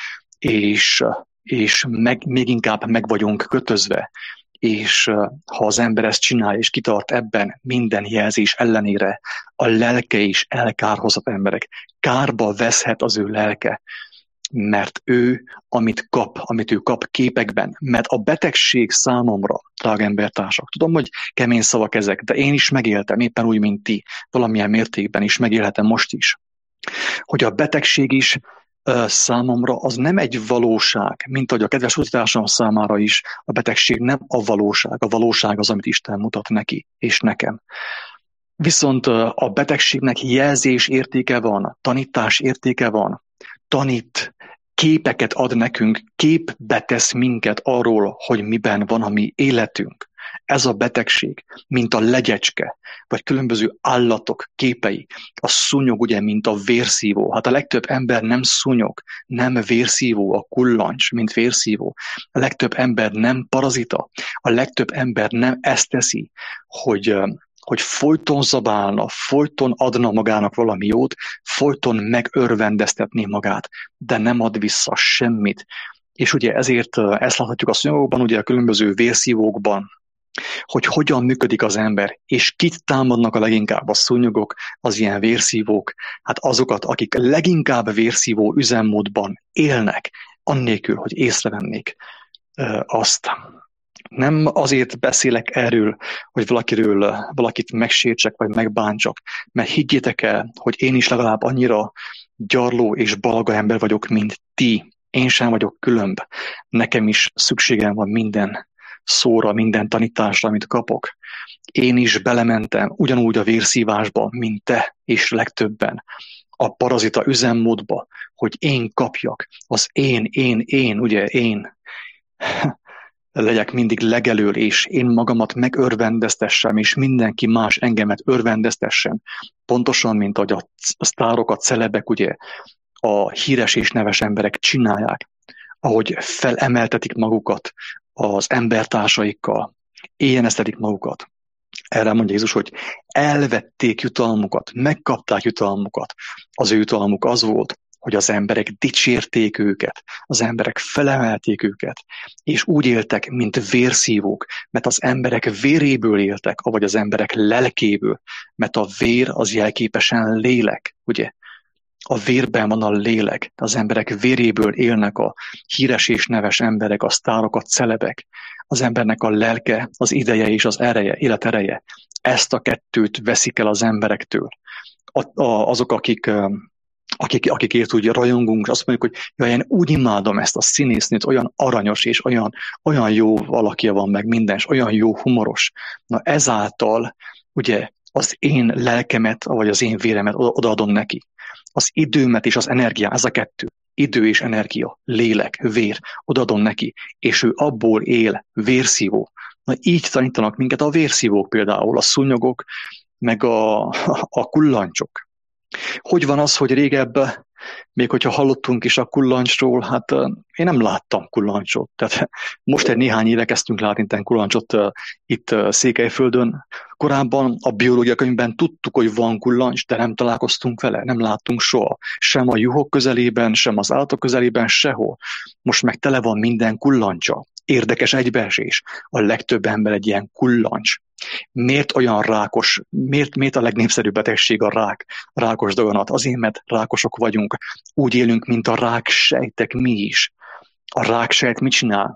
és, és meg, még inkább meg vagyunk kötözve. És ha az ember ezt csinálja, és kitart ebben minden jelzés ellenére, a lelke is elkárhozhat emberek. Kárba veszhet az ő lelke, mert ő, amit kap, amit ő kap képekben, mert a betegség számomra, drága embertársak, tudom, hogy kemény szavak ezek, de én is megéltem, éppen úgy, mint ti, valamilyen mértékben is megélhetem most is, hogy a betegség is számomra az nem egy valóság, mint ahogy a kedves útitársam számára is a betegség nem a valóság. A valóság az, amit Isten mutat neki és nekem. Viszont a betegségnek jelzés értéke van, tanítás értéke van, tanít, képeket ad nekünk, képbe tesz minket arról, hogy miben van a mi életünk. Ez a betegség, mint a legyecske, vagy különböző állatok képei. A szúnyog ugye, mint a vérszívó. Hát a legtöbb ember nem szúnyog, nem vérszívó, a kullancs, mint vérszívó. A legtöbb ember nem parazita. A legtöbb ember nem ezt teszi, hogy, hogy folyton zabálna, folyton adna magának valami jót, folyton megörvendeztetné magát, de nem ad vissza semmit. És ugye ezért ezt láthatjuk a szúnyogokban, ugye a különböző vérszívókban, hogy hogyan működik az ember, és kit támadnak a leginkább a szúnyogok, az ilyen vérszívók, hát azokat, akik leginkább vérszívó üzemmódban élnek, annélkül, hogy észrevennék azt. Nem azért beszélek erről, hogy valakiről, valakit megsértsek, vagy megbántsak, mert higgyétek el, hogy én is legalább annyira gyarló és balga ember vagyok, mint ti. Én sem vagyok különb. Nekem is szükségem van minden szóra, minden tanításra, amit kapok. Én is belementem ugyanúgy a vérszívásba, mint te, és legtöbben. A parazita üzemmódba, hogy én kapjak. Az én, én, én, ugye én. Legyek mindig legelől, és én magamat megörvendeztessem, és mindenki más engemet örvendeztessen. Pontosan, mint ahogy a sztárok, a celebek, ugye, a híres és neves emberek csinálják, ahogy felemeltetik magukat az embertársaikkal, éjjeneztetik magukat. Erre mondja Jézus, hogy elvették jutalmukat, megkapták jutalmukat. Az ő jutalmuk az volt, hogy az emberek dicsérték őket, az emberek felemelték őket, és úgy éltek, mint vérszívók, mert az emberek véréből éltek, vagy az emberek lelkéből, mert a vér az jelképesen lélek, ugye? A vérben van a lélek, az emberek véréből élnek a híres és neves emberek, a sztárok, a celebek. Az embernek a lelke, az ideje és az ereje, életereje. Ezt a kettőt veszik el az emberektől. A, a, azok, akik, akik, akikért úgy rajongunk, azt mondjuk, hogy jaj, én úgy imádom ezt a színésznőt, olyan aranyos és olyan, olyan jó alakja van meg minden, és olyan jó humoros. Na ezáltal ugye az én lelkemet, vagy az én véremet odaadom neki. Az időmet és az energiát, ez a kettő, idő és energia, lélek, vér, odaadom neki, és ő abból él, vérszívó. Na így tanítanak minket a vérszívók például, a szúnyogok, meg a, a kullancsok. Hogy van az, hogy régebb, még hogyha hallottunk is a kullancsról, hát én nem láttam kullancsot. Tehát most egy néhány éve kezdtünk látni kullancsot itt Székelyföldön. Korábban a biológia könyvben tudtuk, hogy van kullancs, de nem találkoztunk vele, nem láttunk soha. Sem a juhok közelében, sem az állatok közelében, sehol. Most meg tele van minden kullancsa. Érdekes egybeesés. A legtöbb ember egy ilyen kullancs. Miért olyan rákos, miért, miért a legnépszerűbb betegség a rák, a rákos daganat? Azért, mert rákosok vagyunk. Úgy élünk, mint a ráksejtek mi is. A ráksejt mit csinál?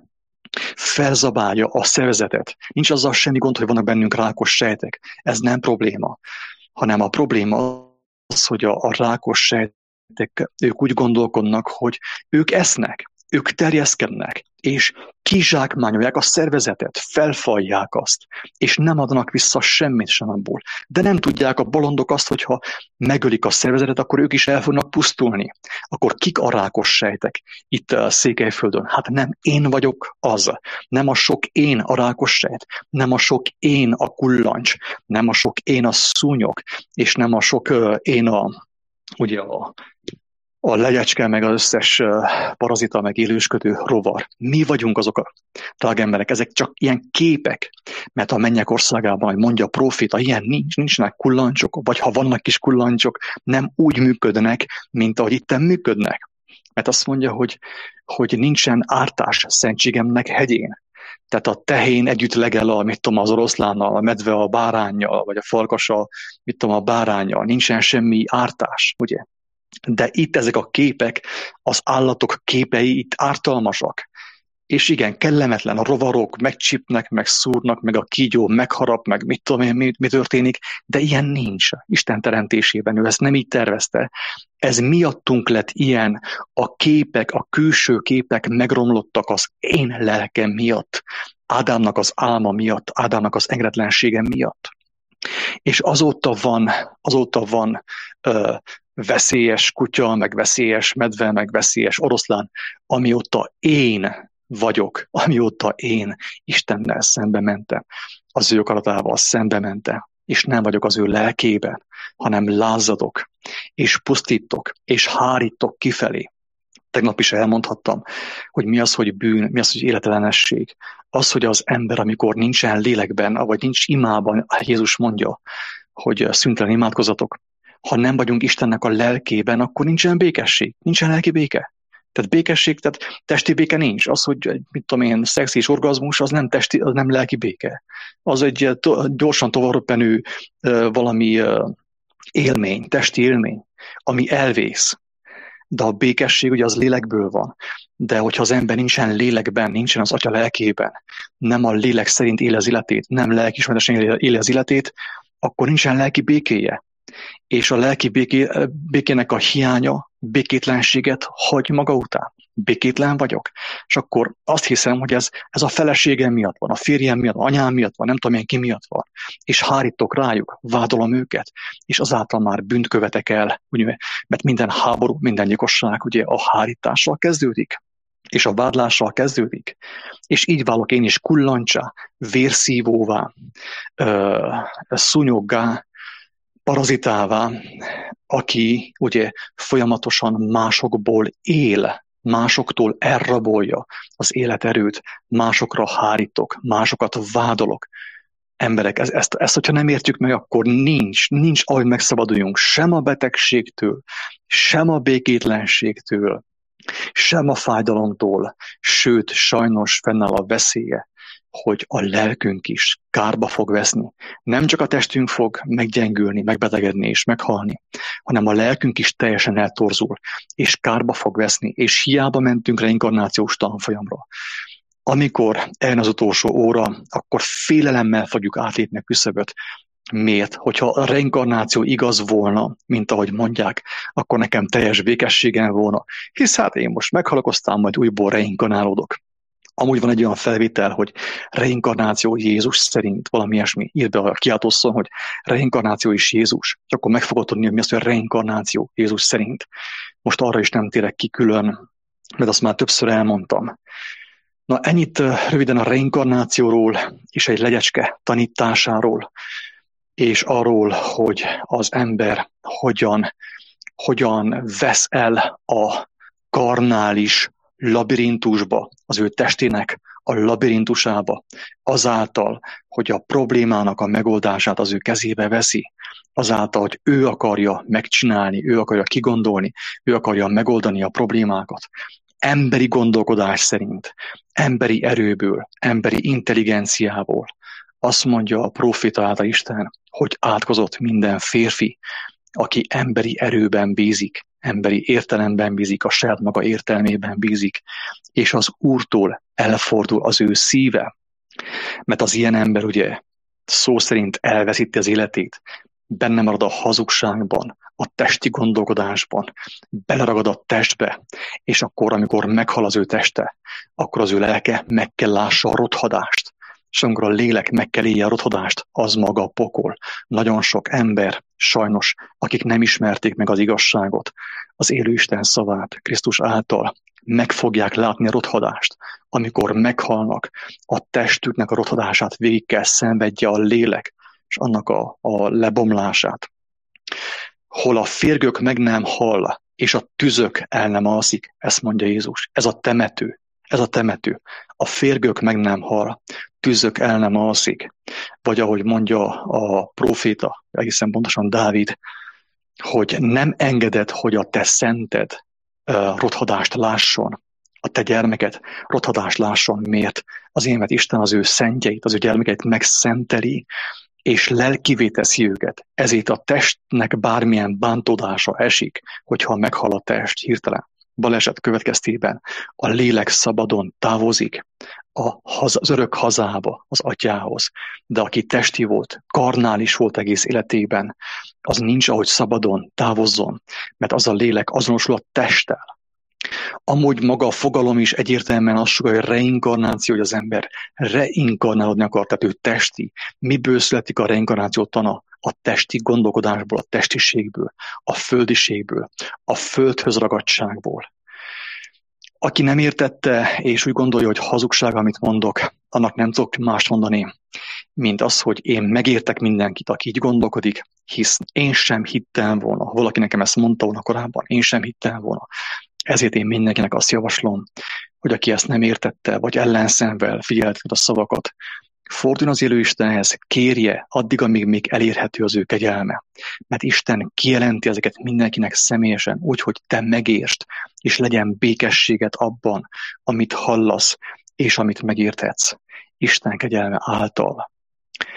Felzabálja a szervezetet. Nincs azzal semmi gond, hogy vannak bennünk rákos sejtek. Ez nem probléma. Hanem a probléma az, hogy a, a rákos sejtek, ők úgy gondolkodnak, hogy ők esznek. Ők terjeszkednek, és kizsákmányolják a szervezetet, felfalják azt, és nem adnak vissza semmit sem abból. De nem tudják a bolondok azt, hogyha megölik a szervezetet, akkor ők is el fognak pusztulni. Akkor kik a rákos sejtek itt a Székelyföldön? Hát nem én vagyok az, nem a sok én a rákos sejt, nem a sok én a kullancs, nem a sok én a szúnyog, és nem a sok uh, én a, ugye a a legyecske, meg az összes parazita, meg élősködő rovar. Mi vagyunk azok a drága emberek, ezek csak ilyen képek, mert a mennyek országában, hogy mondja a proféta, ilyen nincs, nincsenek kullancsok, vagy ha vannak is kullancsok, nem úgy működnek, mint ahogy itten működnek. Mert azt mondja, hogy, hogy nincsen ártás szentségemnek hegyén. Tehát a tehén együtt legel a, mit tudom, az oroszlánnal, a medve a báránnyal, vagy a farkas a, mit tudom, a báránnyal. Nincsen semmi ártás, ugye? De itt ezek a képek, az állatok képei itt ártalmasak. És igen, kellemetlen, a rovarok megcsipnek, meg szúrnak, meg a kígyó megharap, meg mit tudom én, mi, mi történik, de ilyen nincs Isten teremtésében, ő ezt nem így tervezte. Ez miattunk lett ilyen, a képek, a külső képek megromlottak az én lelkem miatt, Ádámnak az álma miatt, Ádámnak az engedetlensége miatt. És azóta van, azóta van ö, veszélyes kutya, meg veszélyes medve, meg veszélyes oroszlán, amióta én vagyok, amióta én Istennel szembe mentem, az ő akaratával szembe mentem, és nem vagyok az ő lelkében, hanem lázadok, és pusztítok, és hárítok kifelé. Tegnap is elmondhattam, hogy mi az, hogy bűn, mi az, hogy életellenesség. Az, hogy az ember, amikor nincsen lélekben, vagy nincs imában, Jézus mondja, hogy szüntelen imádkozatok. Ha nem vagyunk Istennek a lelkében, akkor nincsen békesség, nincsen lelki béke. Tehát békesség, tehát testi béke nincs. Az, hogy mit tudom én, szex és orgazmus, az nem testi, az nem lelki béke. Az egy gyorsan továbbpenő valami élmény, testi élmény, ami elvész. de a békesség ugye az lélekből van. De hogyha az ember nincsen lélekben, nincsen az Atya lelkében, nem a lélek szerint éli az életét, nem lelkiismeretesen éli az életét, akkor nincsen lelki békéje. És a lelki béké, békének a hiánya, békétlenséget hagy maga után. Békétlen vagyok. És akkor azt hiszem, hogy ez, ez a feleségem miatt van, a férjem miatt, a anyám miatt van, nem tudom én ki miatt van. És hárítok rájuk, vádolom őket, és azáltal már bűnt követek el, ugye, mert minden háború, minden gyilkosság ugye a hárítással kezdődik, és a vádlással kezdődik. És így válok én is kullancsá, vérszívóvá, ö, szúnyoggá, parazitává, aki ugye folyamatosan másokból él, másoktól elrabolja az életerőt, másokra hárítok, másokat vádolok. Emberek, ezt, ezt, ezt, hogyha nem értjük meg, akkor nincs, nincs, ahogy megszabaduljunk sem a betegségtől, sem a békétlenségtől, sem a fájdalomtól, sőt, sajnos fennáll a veszélye, hogy a lelkünk is kárba fog veszni. Nem csak a testünk fog meggyengülni, megbetegedni és meghalni, hanem a lelkünk is teljesen eltorzul, és kárba fog veszni, és hiába mentünk reinkarnációs tanfolyamra. Amikor eljön az utolsó óra, akkor félelemmel fogjuk átlépni a küszöböt. Miért? Hogyha a reinkarnáció igaz volna, mint ahogy mondják, akkor nekem teljes békességem volna, hisz hát én most meghalok, aztán majd újból reinkarnálódok. Amúgy van egy olyan felvétel, hogy reinkarnáció Jézus szerint, valami ilyesmi, írd be a kiáltószón, hogy reinkarnáció is Jézus, és akkor meg fogod tudni, hogy mi az, hogy reinkarnáció Jézus szerint. Most arra is nem térek ki külön, mert azt már többször elmondtam. Na, ennyit röviden a reinkarnációról és egy legyecske tanításáról, és arról, hogy az ember hogyan, hogyan vesz el a karnális labirintusba, az ő testének a labirintusába, azáltal, hogy a problémának a megoldását az ő kezébe veszi, azáltal, hogy ő akarja megcsinálni, ő akarja kigondolni, ő akarja megoldani a problémákat. Emberi gondolkodás szerint, emberi erőből, emberi intelligenciából. Azt mondja a próféta által Isten, hogy átkozott minden férfi, aki emberi erőben bízik, emberi értelemben bízik, a saját maga értelmében bízik, és az Úrtól elfordul az ő szíve. Mert az ilyen ember ugye szó szerint elveszíti az életét, benne marad a hazugságban, a testi gondolkodásban, beleragad a testbe, és akkor, amikor meghal az ő teste, akkor az ő lelke meg kell lássa a rothadást. És amikor a lélek meg kell élje a rothadást, az maga a pokol. Nagyon sok ember, sajnos, akik nem ismerték meg az igazságot, az élő Isten szavát Krisztus által, meg fogják látni a rothadást. Amikor meghalnak, a testüknek a rothadását végig kell szenvedje a lélek, és annak a, a lebomlását. Hol a férgök meg nem hall, és a tüzök el nem alszik, ezt mondja Jézus. Ez a temető. Ez a temető. A férgök meg nem hal, tüzök el nem alszik. Vagy ahogy mondja a próféta, egészen pontosan Dávid, hogy nem engeded, hogy a te szented uh, rothadást lásson. A te gyermeket rothadást lásson. Miért? Azért, mert Isten az ő szentjeit, az ő gyermekeit megszenteli, és lelkivé teszi őket. Ezért a testnek bármilyen bántódása esik, hogyha meghal a test hirtelen. Baleset következtében a lélek szabadon távozik a haza, az örök hazába, az atyához. De aki testi volt, karnális volt egész életében, az nincs, ahogy szabadon távozzon, mert az a lélek azonosul a testtel. Amúgy maga a fogalom is egyértelműen azt sugalja, hogy reinkarnáció, hogy az ember reinkarnálódni akar, tehát ő testi. Miből születik a reinkarnáció tana? A testi gondolkodásból, a testiségből, a földiségből, a földhöz ragadtságból. Aki nem értette, és úgy gondolja, hogy hazugság, amit mondok, annak nem tudok mást mondani, mint az, hogy én megértek mindenkit, aki így gondolkodik, hisz én sem hittem volna, valaki nekem ezt mondta volna korábban, én sem hittem volna. Ezért én mindenkinek azt javaslom, hogy aki ezt nem értette, vagy ellenszemvel figyelt a szavakat, forduljon az élő Istenhez, kérje addig, amíg még elérhető az ő kegyelme. Mert Isten kijelenti ezeket mindenkinek személyesen, úgy, hogy te megértsd, és legyen békességet abban, amit hallasz, és amit megérthetsz. Isten kegyelme által.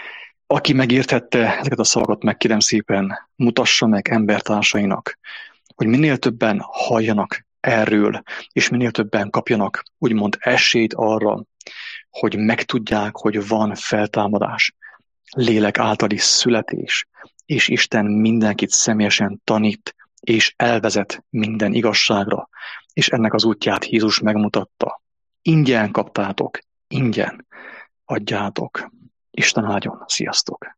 Aki megértette ezeket a szavakat, megkérem szépen, mutassa meg embertársainak, hogy minél többen halljanak erről, és minél többen kapjanak úgymond esélyt arra, hogy megtudják, hogy van feltámadás, lélek általi születés, és Isten mindenkit személyesen tanít, és elvezet minden igazságra, és ennek az útját Jézus megmutatta. Ingyen kaptátok, ingyen adjátok. Isten áldjon, sziasztok!